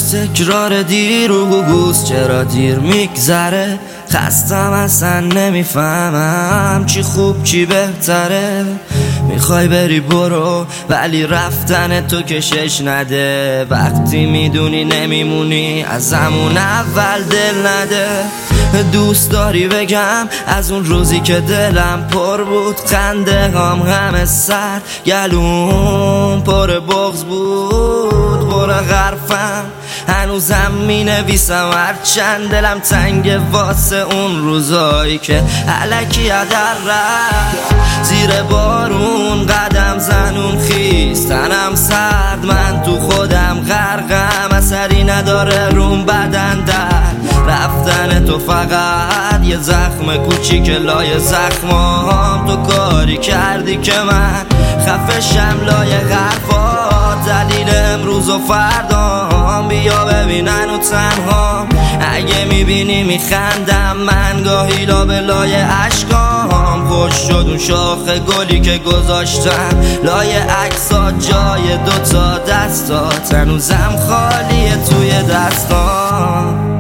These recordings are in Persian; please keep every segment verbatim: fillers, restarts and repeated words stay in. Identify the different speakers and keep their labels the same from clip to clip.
Speaker 1: تکرار دیر و گوگوز چرا دیر میگذره، خستم اصلا نمیفهمم چی خوب چی بهتره. میخوای بری برو ولی رفتن تو کشش نده، وقتی میدونی نمیمونی از همون اول دل نده. دوست داری بگم از اون روزی که دلم پر بود، خنده هم همه سر گلوم پر بغض بود، پر غرفم هنوزم می نویسم هرچند دلم تنگ واسه اون روزایی که الکی هدر رفت. زیر بارون قدم زنون خیس، تنم سرد من تو خودم غرقم، اثری نداره روم بدن در رفتن تو، فقط یه زخم کوچیک لای زخمام. تو کاری کردی که من خفشم لای حرفات، دلیل امروز و فردام بیا ببینن و تنها. اگه میبینی میخندم من گاهی لابه لای عشقام، خوش شد اون شاخ گلی که گذاشتم لای عکسات، جای دوتا دستات هنوزم خالیه توی دستام.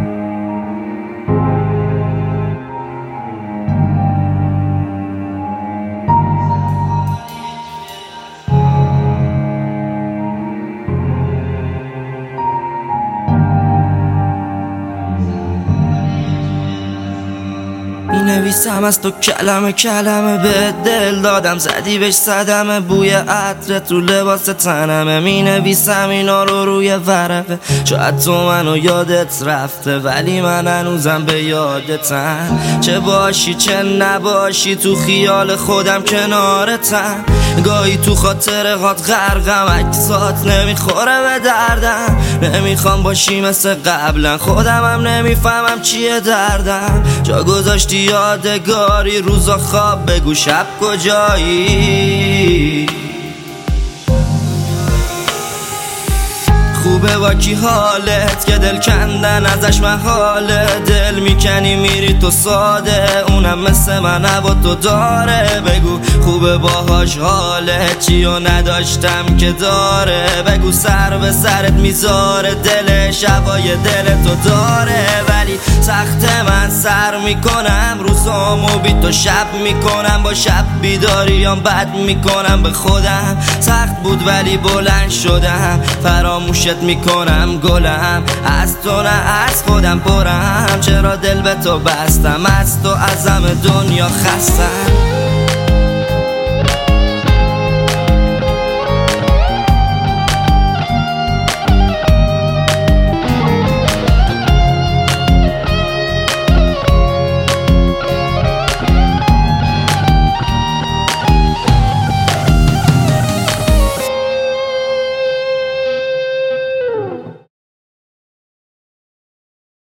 Speaker 1: می نویسم از تو کلمه کلمه، به دل دادم زدی بهش صدمه، بوی عطرت رو لباس تنمه. می نویسم اینا رو روی ورقه، شاید تو منو یادت رفته ولی من هنوزم به یادتم. چه باشی چه نباشی تو خیال خودم کنارتم، گاهی تو خاطرهات غرقم، عکسات نمیخوره به دردم. نمیخوام باشی مثل قبلا، خودم هم نمیفهمم چیه دردم. جا گذاشتی یادگاری روزا خواب، بگو شب کجایی؟ خوبه با کی حالت که دل کندن ازش محاله، دل میکنی میری تو ساده، اونم مثل من هوا تو داره. بگو خوبه باهاش حالت چی و نداشتم که داره، بگو سر به سرت میذاره دلش هوای دل تو داره. ولی سخت من سر میکنم روزامو بی تو شب میکنم، با شب بیداریام بد میکنم به خودم. سخت بود ولی بلند شدم، فراموشت میکنم گلم، از تو نه از خودم پرم. چرا دل به تو بستم، از تو از همه دنیا خستم.